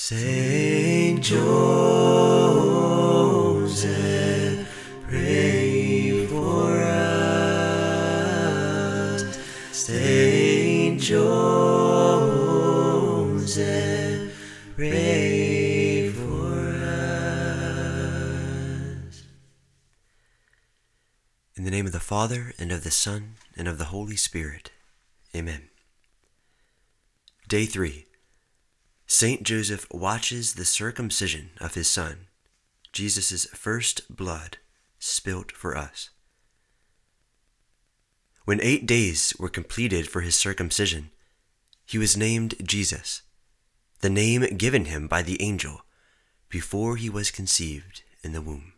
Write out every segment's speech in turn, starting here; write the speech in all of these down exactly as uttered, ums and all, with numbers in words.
Saint Joseph, pray for us. Saint Joseph, pray for us. In the name of the Father, and of the Son, and of the Holy Spirit. Amen. Day three. Saint Joseph watches the circumcision of his son, Jesus' first blood spilt for us. When eight days were completed for his circumcision, he was named Jesus, the name given him by the angel before he was conceived in the womb.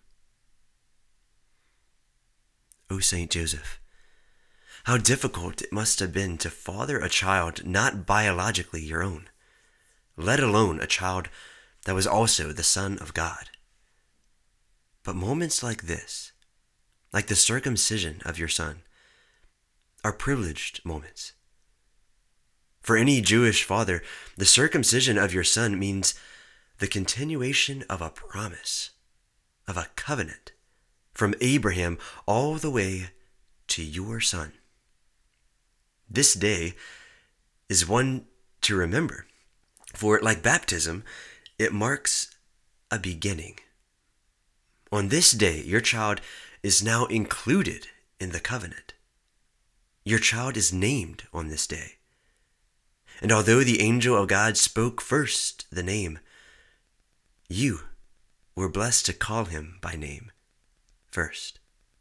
O Saint Joseph, how difficult it must have been to father a child not biologically your own, let alone a child that was also the Son of God. But moments like this, like the circumcision of your son, are privileged moments. For any Jewish father, the circumcision of your son means the continuation of a promise, of a covenant, from Abraham all the way to your son. This day is one to remember. For, like baptism, it marks a beginning. On this day, your child is now included in the covenant. Your child is named on this day. And although the angel of God spoke first the name, you were blessed to call him by name first.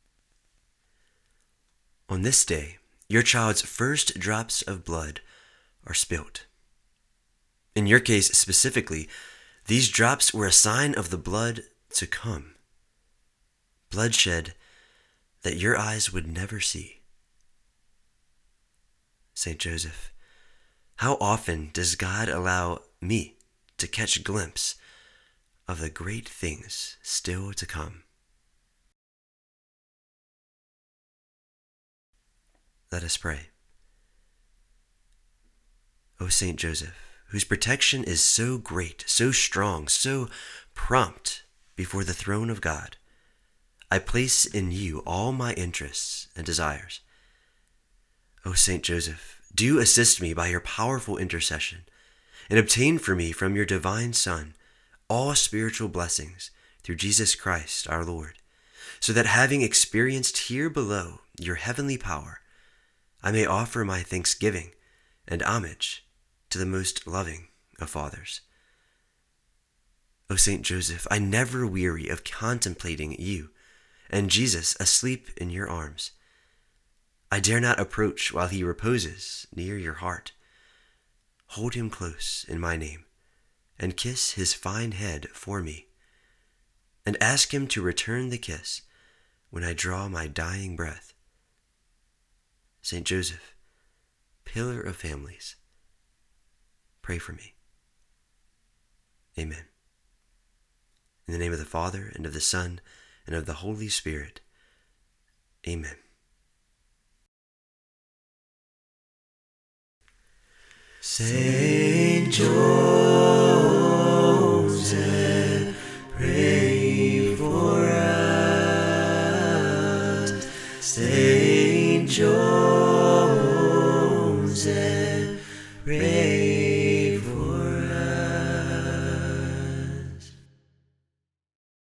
On this day, your child's first drops of blood are spilt. In your case specifically, these drops were a sign of the blood to come. Bloodshed that your eyes would never see. Saint Joseph, how often does God allow me to catch a glimpse of the great things still to come? Let us pray. O Saint Joseph, whose protection is so great, so strong, so prompt before the throne of God, I place in you all my interests and desires. O Saint Joseph, do assist me by your powerful intercession, and obtain for me from your divine Son all spiritual blessings through Jesus Christ our Lord, so that having experienced here below your heavenly power, I may offer my thanksgiving and homage to the most loving of fathers. O Saint Joseph, I never weary of contemplating you and Jesus asleep in your arms. I dare not approach while he reposes near your heart. Hold him close in my name, and kiss his fine head for me, and ask him to return the kiss when I draw my dying breath. Saint Joseph, pillar of families, pray for me. Amen. In the name of the Father, and of the Son, and of the Holy Spirit. Amen. Saint George.